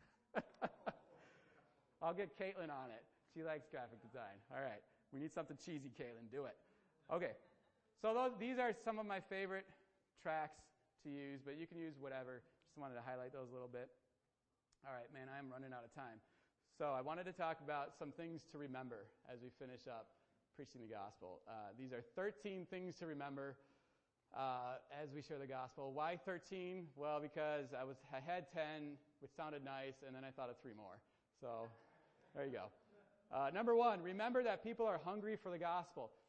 I'll get Caitlin on it. She likes graphic design. All right. We need something cheesy, Caitlin. Do it. Okay. So these are some of my favorite tracks to use, but you can use whatever. Just wanted to highlight those a little bit. All right, man, I'm running out of time. So I wanted to talk about some things to remember as we finish up preaching the gospel. These are 13 things to remember as we share the gospel. Why 13? Well, because I had 10, which sounded nice, and then I thought of 3 more. So there you go. Number 1, remember that people are hungry for the gospel.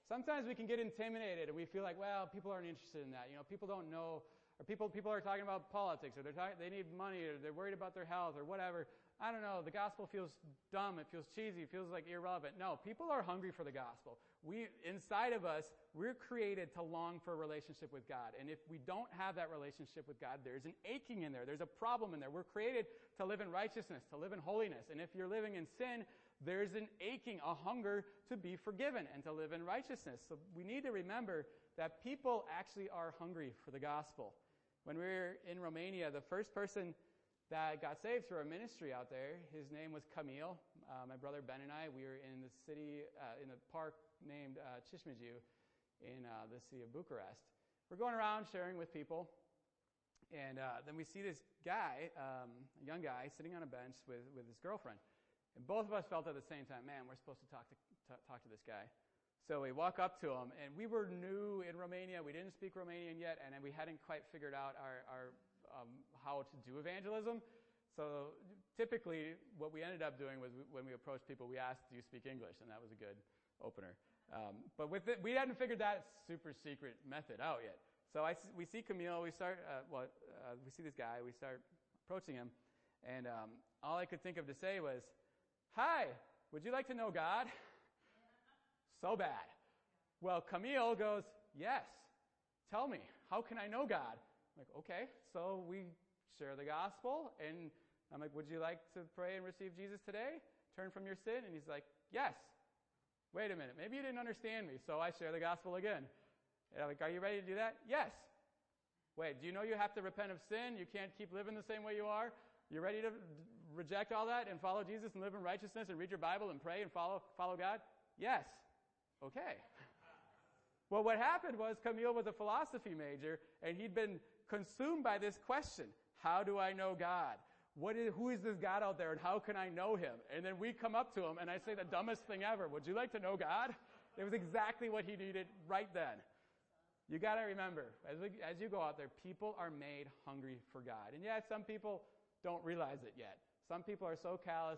Sometimes we can get intimidated and we feel like, well, people aren't interested in that. People don't know, or people are talking about politics, or they need money, or they're worried about their health, or whatever. I don't know. The gospel feels dumb. It feels cheesy. It feels like irrelevant. No, people are hungry for the gospel. Inside of us, we're created to long for a relationship with God. And if we don't have that relationship with God, there's an aching in there. There's a problem in there. We're created to live in righteousness, to live in holiness. And if you're living in sin, there's an aching, a hunger to be forgiven and to live in righteousness. So we need to remember that people actually are hungry for the gospel. When we were in Romania, the first person that got saved through our ministry out there, his name was Camille. My brother Ben and I, we were in the city, in a park named Cismigiu in the city of Bucharest. We're going around sharing with people, and then we see this guy, a young guy, sitting on a bench with his girlfriend. And both of us felt at the same time, man, we're supposed to talk to this guy. So we walk up to him, and we were new in Romania. We didn't speak Romanian yet, and we hadn't quite figured out our how to do evangelism. So typically, what we ended up doing was when we approached people, we asked, do you speak English? And that was a good opener. But with it, we hadn't figured that super secret method out yet. So we see Camille, we see this guy, we start approaching him, and all I could think of to say was, hi, would you like to know God? So bad. Well, Camille goes, yes, tell me, how can I know God? I'm like, okay, so we share the gospel, and I'm like, would you like to pray and receive Jesus today? Turn from your sin? And he's like, yes. Wait a minute, maybe you didn't understand me, so I share the gospel again. And I'm like, are you ready to do that? Yes. Wait, do you know you have to repent of sin? You can't keep living the same way you are? You ready to reject all that and follow Jesus and live in righteousness and read your Bible and pray and follow God? Yes. Okay. Well, what happened was Camille was a philosophy major, and he'd been consumed by this question, how do I know God? Who is this God out there, and how can I know him? And then we come up to him, and I say the dumbest thing ever, would you like to know God? It was exactly what he needed right then. You got to remember, as you go out there, people are made hungry for God. And some people don't realize it yet. Some people are so callous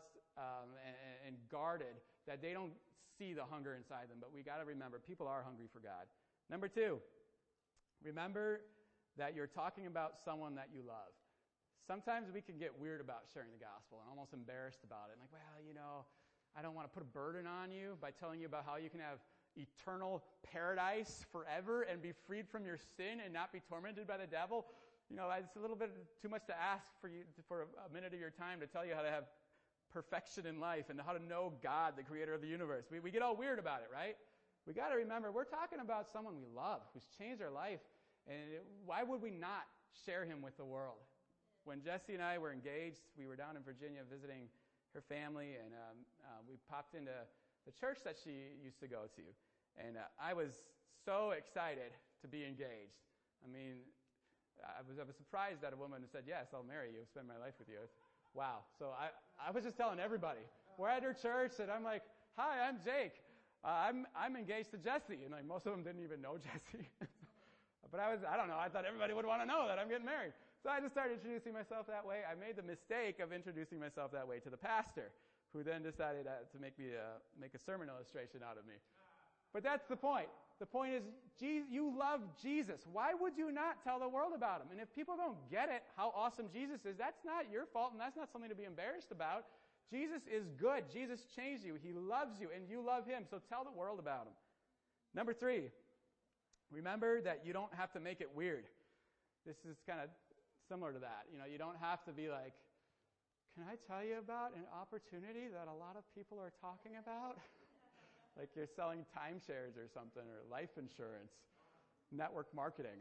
and guarded that they don't see the hunger inside them. But we got to remember, people are hungry for God. Number 2, remember that you're talking about someone that you love. Sometimes we can get weird about sharing the gospel and almost embarrassed about it. Like, well, I don't want to put a burden on you by telling you about how you can have eternal paradise forever and be freed from your sin and not be tormented by the devil. It's a little bit too much to ask for you for a minute of your time to tell you how to have perfection in life and how to know God, the creator of the universe. We get all weird about it, right? We got to remember, we're talking about someone we love who's changed our life. And why would we not share him with the world? When Jessie and I were engaged, we were down in Virginia visiting her family, and we popped into the church that she used to go to. And I was so excited to be engaged. I mean, I was surprised that a woman said, yes, I'll marry you, spend my life with you. Wow. So I was just telling everybody. We're at her church, and I'm like, hi, I'm Jake. I'm engaged to Jessie. And like most of them didn't even know Jessie. But I don't know, I thought everybody would want to know that I'm getting married. So I just started introducing myself that way. I made the mistake of introducing myself that way to the pastor, who then decided to make a sermon illustration out of me. But that's the point. The point is, you love Jesus. Why would you not tell the world about him? And if people don't get it, how awesome Jesus is, that's not your fault, and that's not something to be embarrassed about. Jesus is good. Jesus changed you. He loves you, and you love him. So tell the world about him. Number 3, remember that you don't have to make it weird. This is kind of similar to that. You don't have to be like, can I tell you about an opportunity that a lot of people are talking about? Like you're selling timeshares or something, or life insurance, network marketing.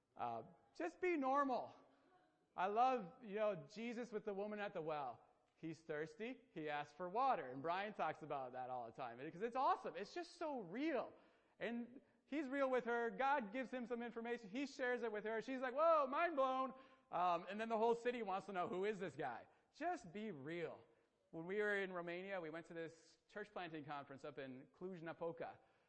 Just be normal. I love, Jesus with the woman at the well. He's thirsty. He asks for water. And Brian talks about that all the time because it's awesome. It's just so real. And he's real with her. God gives him some information. He shares it with her. She's like, whoa, mind blown. And then the whole city wants to know, who is this guy? Just be real. When we were in Romania, we went to this church planting conference up in Cluj-Napoca,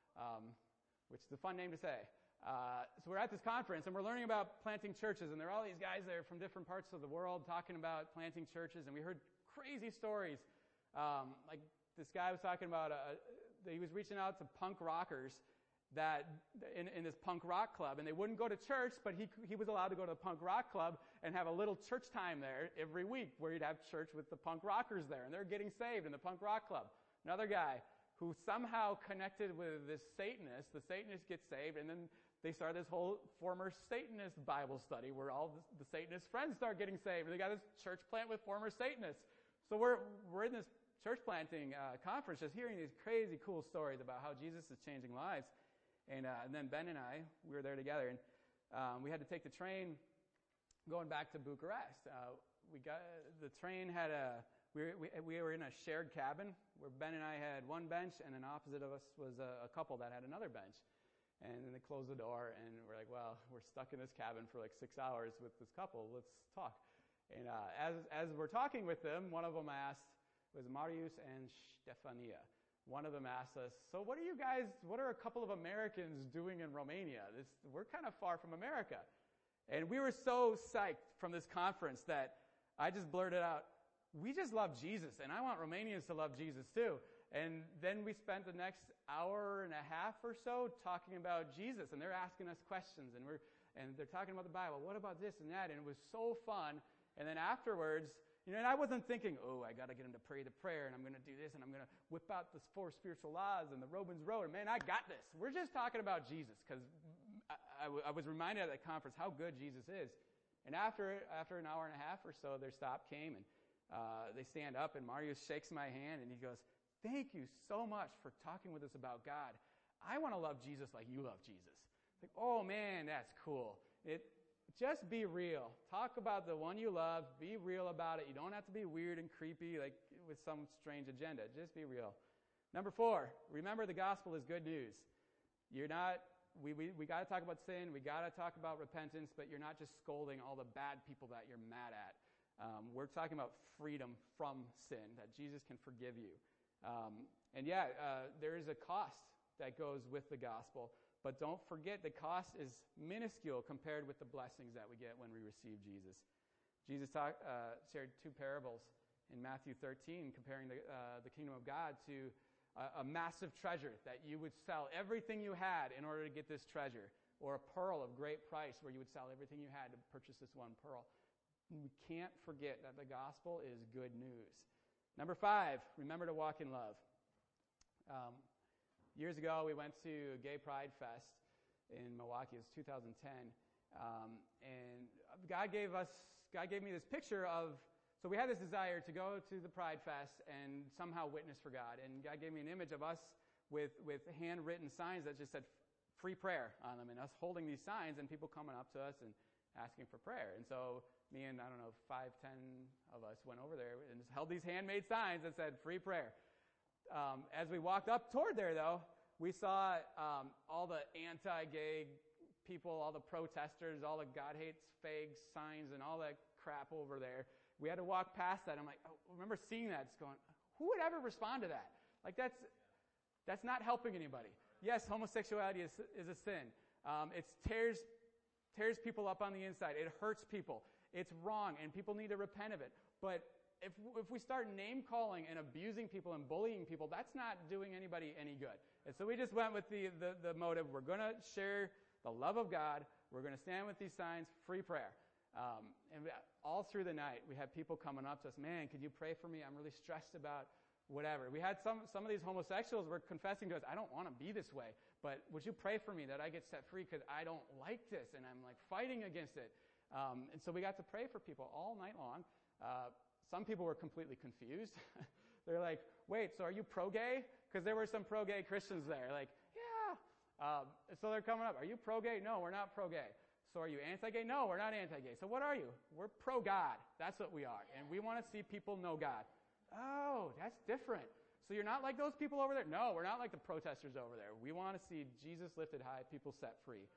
which is a fun name to say. So we're at this conference, and we're learning about planting churches, and there are all these guys there from different parts of the world talking about planting churches, and we heard crazy stories. Like this guy was talking about, he was reaching out to punk rockers that in this punk rock club, and they wouldn't go to church, but he was allowed to go to the punk rock club and have a little church time there every week where he'd have church with the punk rockers there, and they're getting saved in the punk rock club. Another guy who somehow connected with this Satanist, the Satanist gets saved, and then they start this whole former Satanist Bible study where all the Satanist friends start getting saved, and they got this church plant with former Satanists. So we're in this church planting conference just hearing these crazy cool stories about how Jesus is changing lives. And then Ben and I, we were there together, and we had to take the train going back to Bucharest. The train had we were in a shared cabin where Ben and I had one bench, and then opposite of us was a couple that had another bench. And then they closed the door, and we're like, well, we're stuck in this cabin for like 6 hours with this couple. Let's talk. And as we're talking with them, one of them asked, it was Marius and Stefania. One of them asked us, so what are a couple of Americans doing in Romania? We're kind of far from America. And we were so psyched from this conference that I just blurted out, we just love Jesus, and I want Romanians to love Jesus too. And then we spent the next hour and a half or so talking about Jesus, and they're asking us questions, and they're talking about the Bible. What about this and that? And it was so fun. And then afterwards, and I wasn't thinking, I got to get them to pray the prayer, and I'm going to do this, and I'm going to whip out the 4 spiritual laws and the Romans Road. Man, I got this. We're just talking about Jesus, because I was reminded at that conference how good Jesus is. And after an hour and a half or so, their stop came, and they stand up, and Marius shakes my hand, and he goes, thank you so much for talking with us about God. I want to love Jesus like you love Jesus. Like, oh, man, that's cool. Just be real. Talk about the one you love. Be real about it. You don't have to be weird and creepy like with some strange agenda. Just be real. Number 4, remember the gospel is good news. We got to talk about sin. We got to talk about repentance, but you're not just scolding all the bad people that you're mad at. We're talking about freedom from sin, that Jesus can forgive you. There is a cost that goes with the gospel. But don't forget, the cost is minuscule compared with the blessings that we get when we receive Jesus. Jesus shared 2 parables in Matthew 13 comparing the kingdom of God to a massive treasure that you would sell everything you had in order to get this treasure, or a pearl of great price where you would sell everything you had to purchase this one pearl. We can't forget that the gospel is good news. Number 5, remember to walk in love. Years ago, we went to Gay Pride Fest in Milwaukee. It was 2010. And God gave me this picture of, so we had this desire to go to the Pride Fest and somehow witness for God. And God gave me an image of us with handwritten signs that just said free prayer on them, and us holding these signs and people coming up to us and asking for prayer. And so me and, 5, 10 of us went over there and just held these handmade signs that said free prayer. As we walked up toward there, though, we saw all the anti-gay people, all the protesters, all the God hates fags signs and all that crap over there. We had to walk past that. I'm like, I remember seeing that, just going, who would ever respond to that? Like, that's not helping anybody. Yes, homosexuality is a sin. It tears people up on the inside. It hurts people. It's wrong, and people need to repent of it. But if we start name-calling and abusing people and bullying people, that's not doing anybody any good. And so we just went with the motive, we're going to share the love of God. We're going to stand with these signs, free prayer. And all through the night, we had people coming up to us, man, could you pray for me? I'm really stressed about whatever. We had some of these homosexuals were confessing to us, I don't want to be this way, but would you pray for me that I get set free because I don't like this and I'm like fighting against it. And so we got to pray for people all night long. Some people were completely confused. They're like, wait, so are you pro-gay? Because there were some pro-gay Christians there. Like, yeah. So they're coming up. Are you pro-gay? No, we're not pro-gay. So are you anti-gay? No, we're not anti-gay. So what are you? We're pro-God. That's what we are. And we want to see people know God. Oh, that's different. So you're not like those people over there? No, we're not like the protesters over there. We want to see Jesus lifted high, people set free.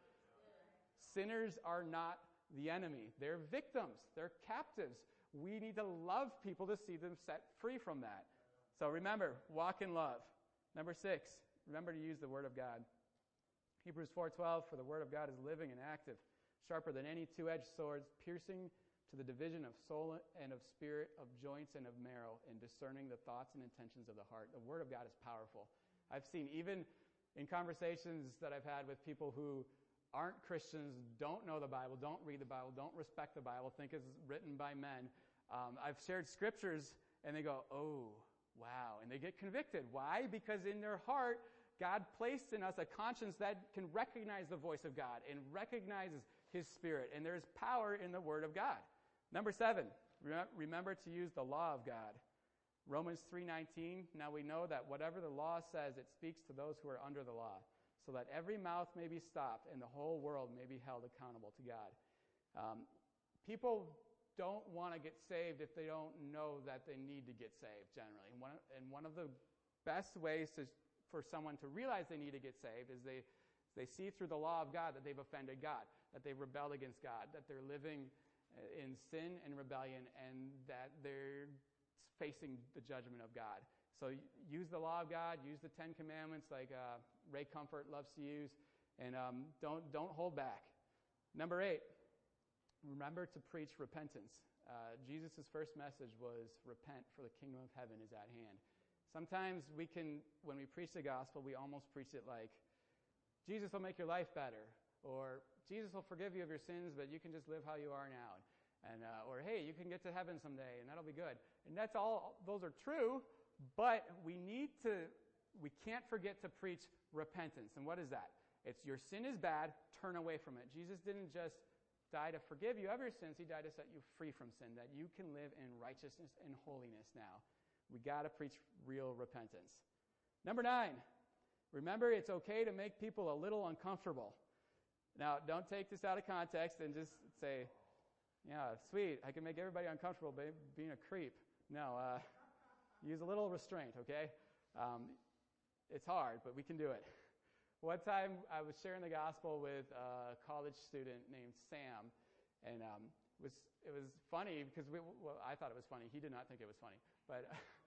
Sinners are not the enemy. They're victims. They're captives. We need to love people to see them set free from that. So remember, walk in love. Number 6, remember to use the Word of God. Hebrews 4:12, for the Word of God is living and active, sharper than any two-edged sword, piercing to the division of soul and of spirit, of joints and of marrow, and discerning the thoughts and intentions of the heart. The Word of God is powerful. I've seen even in conversations that I've had with people who aren't Christians, don't know the Bible, don't read the Bible, don't respect the Bible, think it's written by men, I've shared scriptures, and they go, oh, wow, and they get convicted. Why? Because in their heart, God placed in us a conscience that can recognize the voice of God and recognizes His Spirit, and there's power in the Word of God. Number 7, remember to use the law of God. Romans 3:19, now we know that whatever the law says, it speaks to those who are under the law, so that every mouth may be stopped and the whole world may be held accountable to God. People don't want to get saved if they don't know that they need to get saved, generally. And one of the best ways for someone to realize they need to get saved is they see through the law of God that they've offended God, that they've rebelled against God, that they're living in sin and rebellion, and that they're facing the judgment of God. So use the law of God, use the 10 Commandments like Ray Comfort loves to use, and don't hold back. Number 8, remember to preach repentance. Jesus' first message was, repent, for the kingdom of heaven is at hand. Sometimes when we preach the gospel, we almost preach it like, Jesus will make your life better, or Jesus will forgive you of your sins, but you can just live how you are now. Or, hey, you can get to heaven someday, and that'll be good. And those are true, but we can't forget to preach repentance. And what is that? It's your sin is bad, turn away from it. Jesus didn't just die to forgive you of your sins, He died to set you free from sin, that you can live in righteousness and holiness now. We got to preach real repentance. Number 9, remember it's okay to make people a little uncomfortable. Now, don't take this out of context and just say, yeah, sweet, I can make everybody uncomfortable by being a creep. No, use a little restraint, okay? It's hard, but we can do it. One time I was sharing the gospel with a college student named Sam, and it was funny because I thought it was funny. He did not think it was funny. But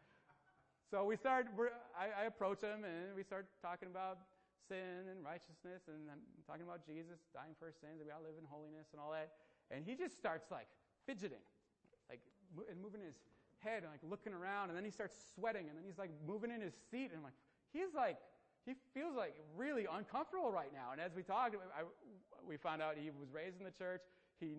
so I approach him, and we start talking about sin and righteousness, and I'm talking about Jesus dying for our sins, and we all live in holiness and all that. And he just starts like fidgeting, and moving his head and like looking around, and then he starts sweating, and then he's like moving in his seat, and I'm like, he feels like really uncomfortable right now. And as we talked, we found out he was raised in the church. He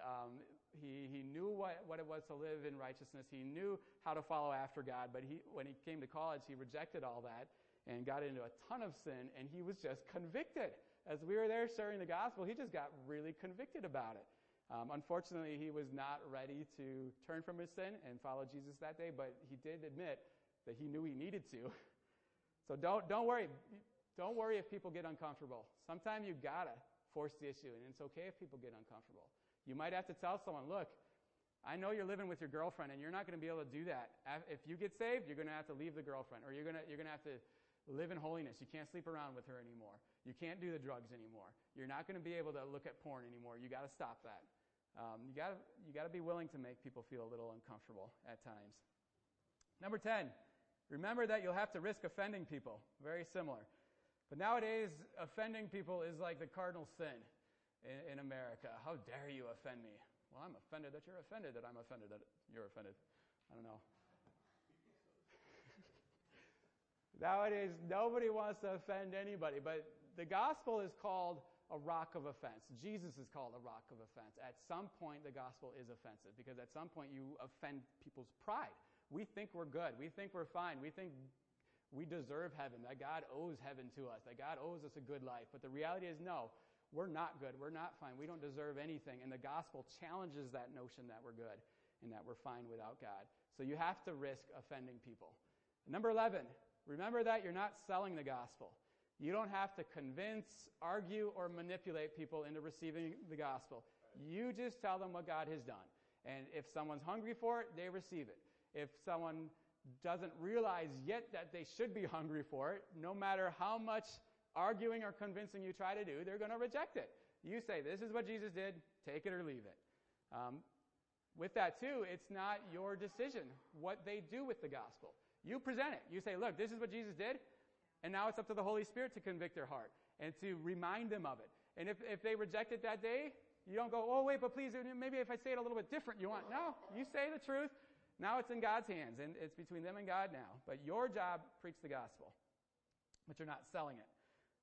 knew what it was to live in righteousness. He knew how to follow after God, but when he came to college, he rejected all that and got into a ton of sin, and he was just convicted. As we were there sharing the gospel, he just got really convicted about it. Unfortunately, he was not ready to turn from his sin and follow Jesus that day, but he did admit that he knew he needed to. So don't worry. Don't worry if people get uncomfortable. Sometimes you gotta force the issue, and it's okay if people get uncomfortable. You might have to tell someone, look, I know you're living with your girlfriend, and you're not going to be able to do that. If you get saved, you're going to have to leave the girlfriend, or you're going to have to live in holiness. You can't sleep around with her anymore. You can't do the drugs anymore. You're not going to be able to look at porn anymore. You got to stop that. You got to be willing to make people feel a little uncomfortable at times. Number 10, remember that you'll have to risk offending people. Very similar. But nowadays, offending people is like the cardinal sin in America. How dare you offend me? Well, I'm offended that you're offended, that I'm offended that you're offended. I don't know. Nowadays, nobody wants to offend anybody, but the gospel is called a rock of offense. Jesus is called a rock of offense. At some point, the gospel is offensive because at some point you offend people's pride. We think we're good. We think we're fine. We think we deserve heaven, that God owes heaven to us, that God owes us a good life. But the reality is, no, we're not good. We're not fine. We don't deserve anything. And the gospel challenges that notion that we're good and that we're fine without God. So you have to risk offending people. Number 11, remember that you're not selling the gospel. You don't have to convince, argue, or manipulate people into receiving the gospel. You just tell them what God has done. And if someone's hungry for it, they receive it. If someone doesn't realize yet that they should be hungry for it, no matter how much arguing or convincing you try to do, they're going to reject it. You say, this is what Jesus did, take it or leave it. With that too, it's not your decision what they do with the gospel. You present it. You say, look, this is what Jesus did, and now it's up to the Holy Spirit to convict their heart and to remind them of it. And if they reject it that day, you don't go, oh, wait, but please, maybe if I say it a little bit different, you want. No, you say the truth. Now it's in God's hands, and it's between them and God now. But your job, preach the gospel. But you're not selling it.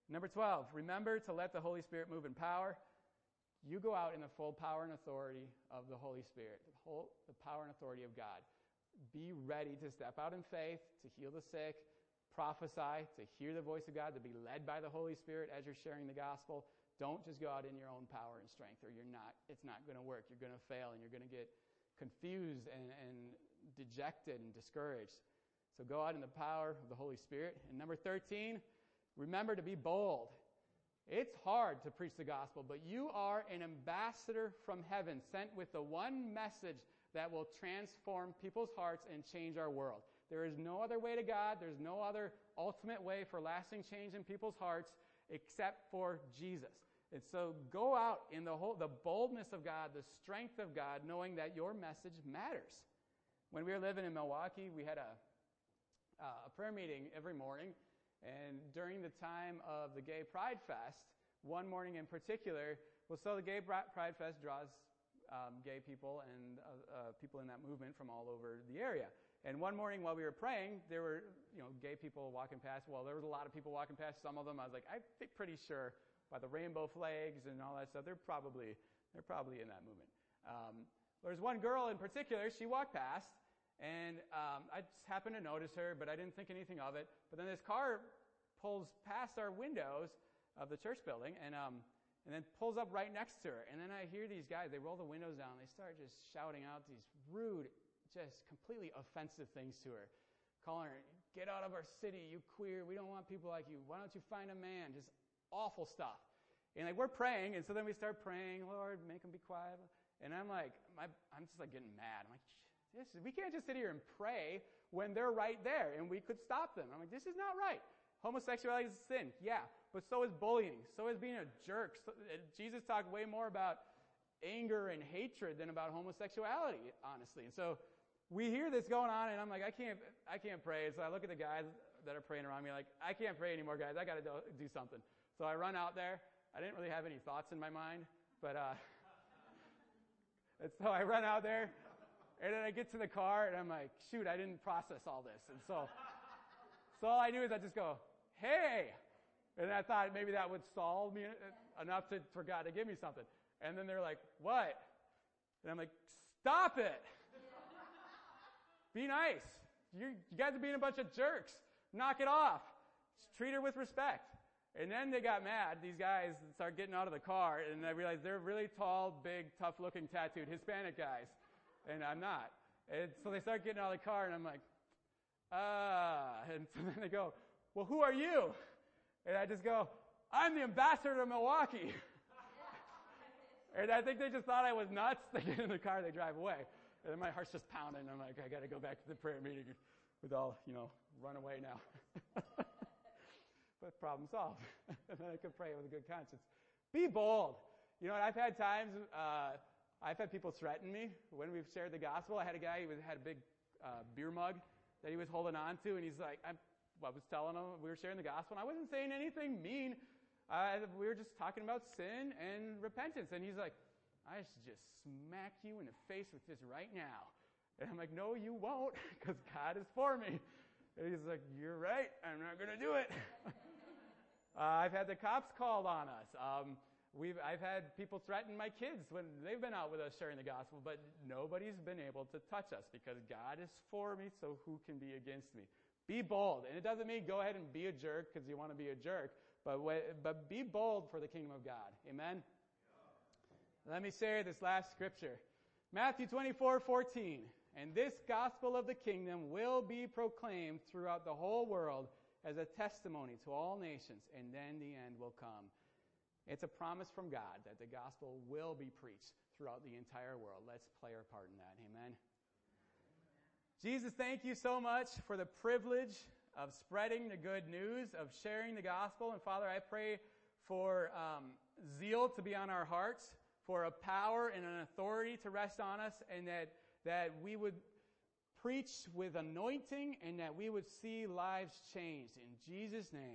Number 12, remember to let the Holy Spirit move in power. You go out in the full power and authority of the Holy Spirit, the power and authority of God. Be ready to step out in faith, to heal the sick, prophesy, to hear the voice of God, to be led by the Holy Spirit as you're sharing the gospel. Don't just go out in your own power and strength, or it's not going to work. You're going to fail, and you're going to get confused and dejected and discouraged. So go out in the power of the Holy Spirit. And number 13, remember to be bold. It's hard to preach the gospel, but you are an ambassador from heaven, sent with the one message that will transform people's hearts and change our world. There is no other way to God. There's no other ultimate way for lasting change in people's hearts except for Jesus. And so go out in the boldness of God, the strength of God, knowing that your message matters. When we were living in Milwaukee, we had a prayer meeting every morning. And during the time of the Gay Pride Fest, one morning in particular, so the Gay Pride Fest draws gay people and people in that movement from all over the area. And one morning while we were praying, there were gay people walking past. Well, there was a lot of people walking past. Some of them, I was like, I'm pretty sure by the rainbow flags and all that stuff, they're probably in that movement. There's one girl in particular. She walked past, and I just happened to notice her, but I didn't think anything of it. But then this car pulls past our windows of the church building, and then pulls up right next to her. And then I hear these guys, they roll the windows down, they start just shouting out these rude, just completely offensive things to her. Calling her, get out of our city, you queer, we don't want people like you, why don't you find a man? Just awful stuff. And we're praying, and so then we start praying, Lord, make them be quiet. And I'm like, I'm just like getting mad. I'm like, we can't just sit here and pray when they're right there, and we could stop them. I'm like, this is not right. Homosexuality is a sin, yeah, but so is bullying, so is being a jerk. Jesus talked way more about anger and hatred than about homosexuality, honestly. And so we hear this going on, and I'm like, I can't pray. So I look at the guys that are praying around me, like, I can't pray anymore, guys. I got to do something. So I run out there. I didn't really have any thoughts in my mind, but and so I run out there, and then I get to the car, and I'm like, shoot, I didn't process all this. And so all I do is I just go, hey. And I thought maybe that would solve me enough for God to give me something. And then they're like, what? And I'm like, stop it. Be nice. You guys are being a bunch of jerks. Knock it off. Just treat her with respect. And then they got mad. These guys start getting out of the car, and I realized they're really tall, big, tough-looking, tattooed Hispanic guys. And I'm not. And so they start getting out of the car, and I'm like, and so then they go, well, who are you? And I just go, I'm the ambassador of Milwaukee. And I think they just thought I was nuts. They get in the car, they drive away. And then my heart's just pounding. I'm like, I got to go back to the prayer meeting with all, run away now. But problem solved. And then I could pray with a good conscience. Be bold. I've had times, I've had people threaten me when we've shared the gospel. I had a guy who had a big beer mug that he was holding on to, and he's like, I was telling him we were sharing the gospel, and I wasn't saying anything mean. We were just talking about sin and repentance, and he's like, I should just smack you in the face with this right now. And I'm like, no, you won't, because God is for me. And he's like, you're right, I'm not going to do it. I've had the cops called on us. I've had people threaten my kids when they've been out with us sharing the gospel, but nobody's been able to touch us because God is for me, so who can be against me? Be bold. And it doesn't mean go ahead and be a jerk because you want to be a jerk, but be bold for the kingdom of God. Amen? Yeah. Let me share this last scripture. Matthew 24:14. And this gospel of the kingdom will be proclaimed throughout the whole world as a testimony to all nations, and then the end will come. It's a promise from God that the gospel will be preached throughout the entire world. Let's play our part in that. Amen. Jesus, thank you so much for the privilege of spreading the good news, of sharing the gospel. And Father, I pray for zeal to be on our hearts, for a power and an authority to rest on us, and that we would preach with anointing and that we would see lives changed. In Jesus' name.